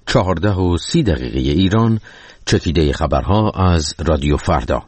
14:30 ایران. چکیده خبرها از رادیو فردا.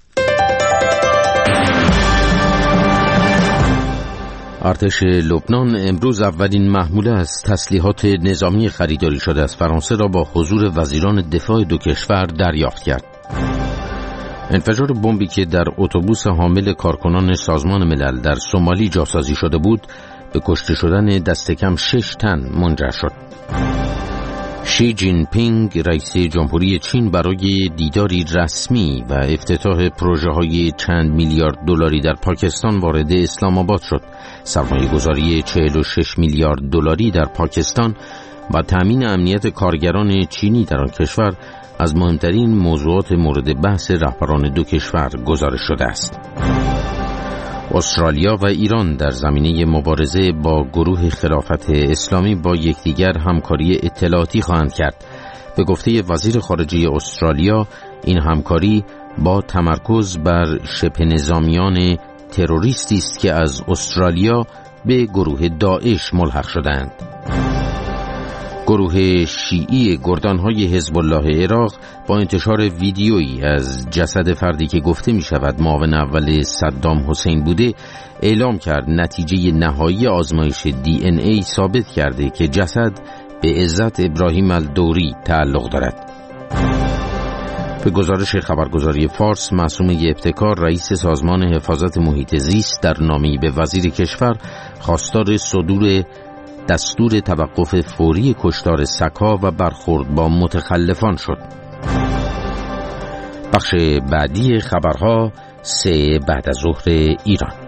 ارتش لبنان امروز اولین محموله از تسلیحات نظامی خریداری شده از فرانسه را با حضور وزیران دفاع دو کشور دریافت کرد. انفجار بمبی که در اتوبوس حامل کارکنان سازمان ملل در سومالی جاسازی شده بود به کشته شدن دست کم 6 تن منجر شد. شی جین پینگ رئیس جمهوری چین برای دیداری رسمی و افتتاح پروژه‌های چند میلیارد دلاری در پاکستان وارد اسلام آباد شد. سرمایه‌گذاری 46 میلیارد دلاری در پاکستان و تامین امنیت کارگران چینی در آن کشور از مهمترین موضوعات مورد بحث رهبران دو کشور گزارش شده است. استرالیا و ایران در زمینه مبارزه با گروه خلافت اسلامی با یکدیگر همکاری اطلاعاتی خواهند کرد. به گفته وزیر خارجه استرالیا، این همکاری با تمرکز بر شبه نظامیان تروریستی است که از استرالیا به گروه داعش ملحق شدند. گروه شیعی گردانهای حزب الله عراق با انتشار ویدیویی از جسد فردی که گفته می شود معاون اول صدام حسین بوده اعلام کرد نتیجه نهایی آزمایش DNA ثابت کرده که جسد به عزت ابراهیم الدوری تعلق دارد. به گزارش خبرگزاری فارس، معصومه ابتکار رئیس سازمان حفاظت محیط زیست در نامه‌ای به وزیر کشور خواستار صدور دستور توقف فوری کشتار سگ‌ها و برخورد با متخلفان شد. بخش بعدی خبرها 3 بعد از ظهر ایران.